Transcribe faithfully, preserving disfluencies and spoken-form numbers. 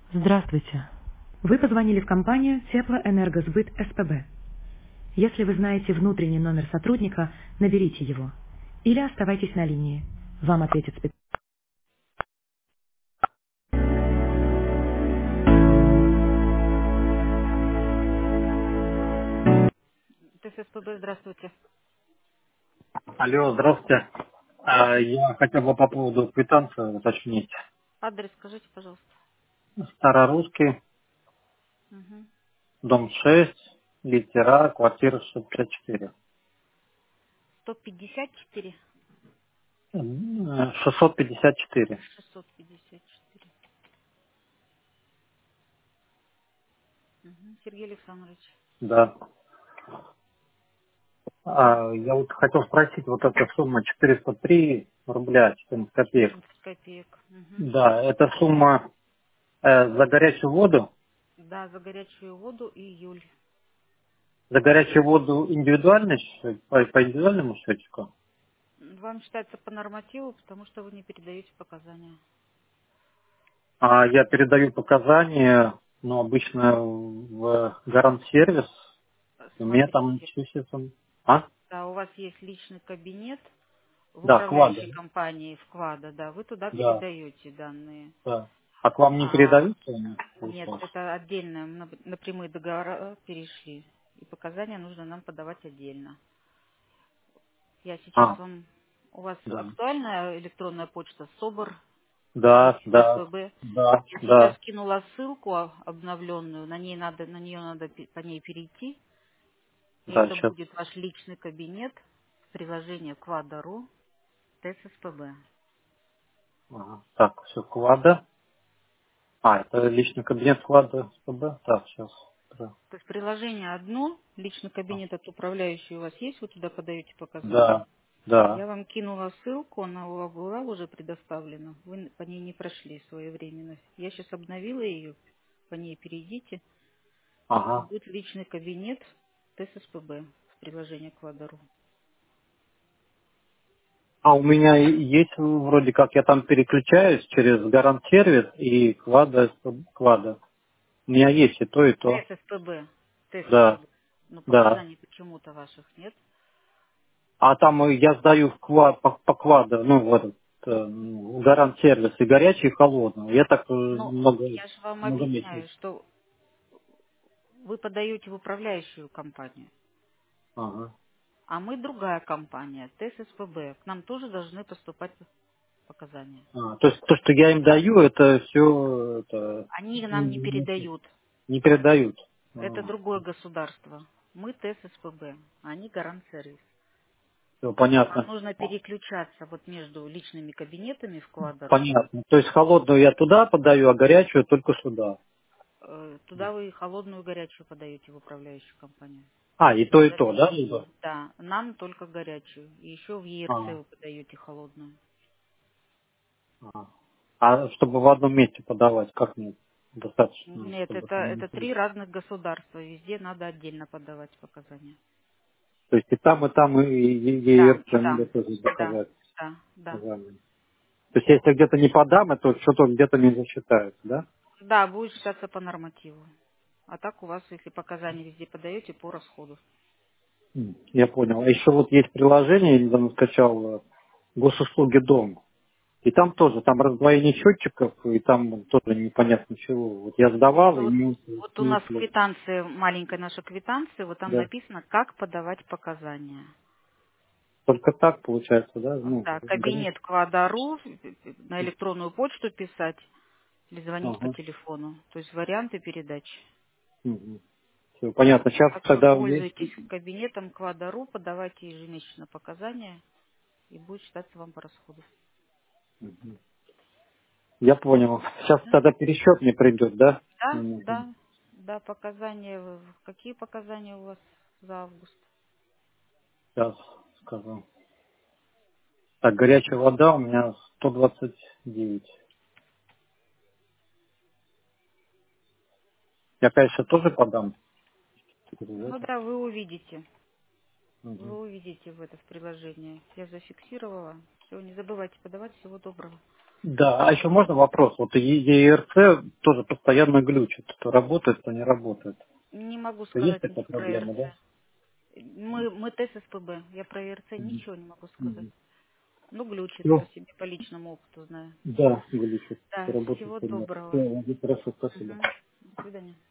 Здравствуйте. Вы позвонили в компанию Теплоэнергосбыт СПБ. Если вы знаете внутренний номер сотрудника, наберите его. Или оставайтесь на линии. Вам ответит специалист. ТССПБ, здравствуйте. Алло, здравствуйте. А, Я хотел бы по поводу квитанции уточнить. Адрес скажите, пожалуйста. Старорусский, Угу. дом шесть, литера, квартира шестьсот пятьдесят четыре. сто пятьдесят четыре. М, шестьсот пятьдесят четыре, шестьсот пятьдесят четыре. Угу. Сергей Александрович. да. А, Я вот хотел спросить, вот эта сумма четыреста три рубля четырнадцать копеек. четырнадцать копеек. Угу. Да, это сумма э, за горячую воду. Да, за горячую воду июль. За горячую воду индивидуальный счет, по, по индивидуальному счетчику. Вам считается по нормативу, потому что вы не передаете показания. А я передаю показания, ну, обычно в гарант-сервис. У меня там Смотрите, числится... А? да, у вас есть личный кабинет в Да, Квада. управляющей компании вклада, да, вы туда Да, передаете данные. да. А к вам не А, передаются они, нет, получается? это отдельно, на, на прямые договора перешли. И показания нужно нам подавать отдельно. Я сейчас А, вам... У вас да. актуальная электронная почта СОБР, Да, да, ТССПБ. да, Я сейчас да, скинула ссылку о- обновленную, на ней надо, на нее надо пе- по ней перейти. И да, это сейчас. будет ваш личный кабинет в приложении Квада.ру ТССПБ. Ага. Так, все, Квада. А, это личный кабинет Квада СПБ. Так, сейчас. Да, То есть приложение одно, личный кабинет от управляющей у вас есть, вы туда подаете показания. да, да. Я вам кинула ссылку, она у вас была уже предоставлена, вы по ней не прошли своевременно. Я сейчас обновила ее, по ней перейдите, и Ага. будет личный кабинет ТССПБ в приложении Квадару. А у меня и есть вроде как, я там переключаюсь через гарант-сервис и Квада, Квада. У меня есть и то, и то. ТССПБ, Да, ТССПБ. Но да. показаний почему-то ваших нет. А там э, я сдаю в квад, по, по кваду, ну, в этот, э, в гарант-сервис и горячий, и холодный. Я так э, Но много, я же вам много месяцев. объясняю, что вы подаете в управляющую компанию. Ага. А мы другая компания, ТССПБ. К нам тоже должны поступать показания. А, то есть то, что я им даю, это все это, Они нам не не, передают. не передают. Это другое государство. Мы ТССПБ, а они гарант-сервис. Все Нам понятно. нужно переключаться вот между личными кабинетами вкладеру. Понятно. То есть холодную я туда подаю, а горячую только сюда. Э, Туда вы холодную и горячую подаете в управляющую компанию. А, и то, и то, да? Заведение. либо? Да, нам только горячую. И еще в ЕРЦ А, вы подаете холодную. а. А чтобы в одном месте подавать, как мне достаточно, Нет, чтобы это, там не это ходить? три разных государства. Везде надо отдельно подавать показания. То есть и там, и там, и Да, ЕРЦ и надо там. тоже Да, доказать. да, да. показания. То есть если где-то не подам, это что-то где-то не засчитается, да? Да, будет считаться по нормативу. А так у вас, если показания везде подаете, по расходу. М, Я понял. А еще вот есть приложение, я недавно скачал, э, госуслуги дом. И там тоже, там раздвоение счетчиков, и там тоже непонятно чего. Вот я Нет, сдавал, и вот, не, вот у не нас ушло. квитанция, маленькая наша квитанция, вот там Да. написано, как подавать показания. Только так получается, да? Ну, Да, да. кабинет Квадару, на электронную почту писать или звонить по Ага. телефону. То есть варианты передач. Все, понятно. Сейчас Так что тогда есть. пользуйтесь кабинетом Квадару, подавайте ежемесячно показания и будет считаться вам по расходу. Я понял. Сейчас Да, тогда пересчет мне придет, да? да, Мне нужен. да, да, показания. в- Какие показания у вас за август? Сейчас скажу. Так, горячая вода у меня сто двадцать девять. Я, конечно, тоже подам. Через Ну это. да, вы увидите. Вы Мгм. увидите в это в приложении. Я зафиксировала. Все, не забывайте подавать. Всего доброго. Да, а еще можно вопрос? Вот и ЕРЦ тоже постоянно глючит. То работает, то не работает. Не могу Есть сказать такая ничего про проблема, да? ИРЦ. Мы, мы тест СПБ. Я про ИРЦ ничего не могу сказать. Ну, глючит, по Все. себе, по личному опыту знаю. Да, глючит. Да, Работает, всего то нет. доброго. Всё, хорошо, спасибо. Мгм. До свидания.